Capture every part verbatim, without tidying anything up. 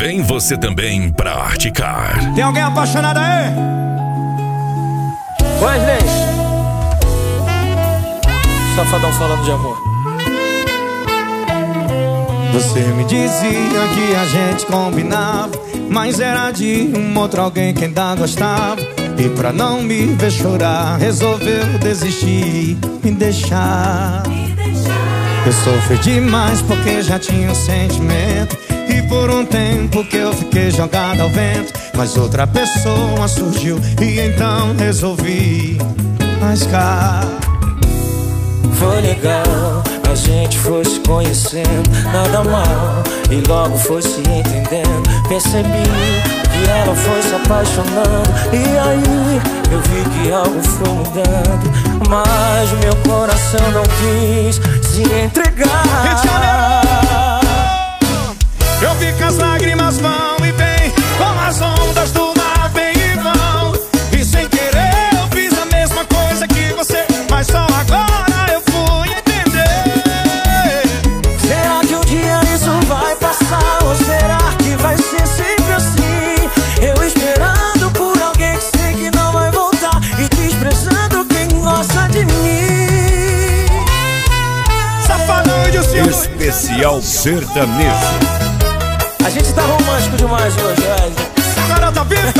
Vem você também pra Articar. Tem alguém apaixonado aí? Wesley, Safadão falando de amor. Você me dizia que a gente combinava, mas era de um outro alguém que ainda gostava. E pra não me ver chorar, resolveu desistir, me deixar. Eu sofri demais porque já tinha um sentimento, e por um tempo que eu fiquei jogado ao vento. Mas outra pessoa surgiu e então resolvi arriscar. Foi legal, a gente foi se conhecendo, nada mal, e logo foi se entendendo. Percebi que ela foi se apaixonando, e aí eu vi que algo foi mudando. Mas meu coração não quis se entregar. Eu vi que as lágrimas vão e vêm, como as ondas do mar vêm e vão. E sem querer eu fiz a mesma coisa que você, mas só agora eu fui entender. Será que um dia isso vai passar? Ou será que vai ser sempre assim? Eu esperando por alguém que sei que não vai voltar, e desprezando quem gosta de mim. Safadão de Silva. Especial sertanejo. A gente tá romântico demais hoje, velho. Agora tá vivo.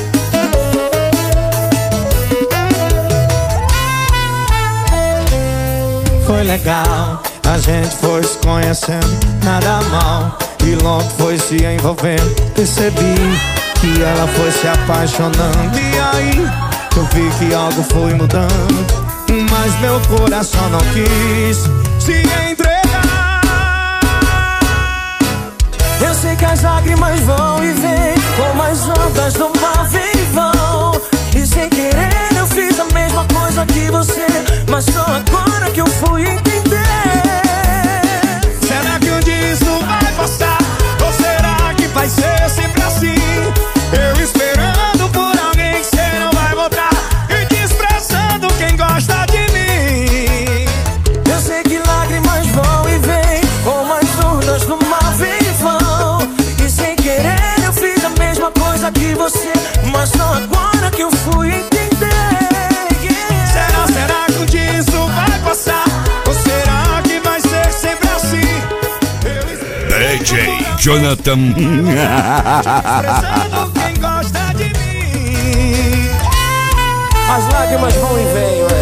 Foi legal, a gente foi se conhecendo, nada mal, e logo foi se envolvendo. Percebi que ela foi se apaixonando, e aí eu vi que algo foi mudando. Mas meu coração não quis se entregar. Eu sei que as lágrimas vão e vêm, como as ondas do mar vêm e vão. E sem querer eu fiz a mesma coisa que você, mas só agora que eu fui entender. Será que um dia isso vai passar? Ou será que vai ser sempre assim? Eu esperando por alguém que você não vai voltar, e desprezando quem gosta de mim. Eu sei que lágrimas vão e vêm, como as ondas do mar vêm e vão. E sem querer eu fiz a mesma coisa que você, mas só agora que eu fui entender. Será, será que um dia isso vai passar? Ou será que vai ser sempre assim? D J Jonathan. Desprezando quem gosta de mim. As lágrimas vão e vêm, ué.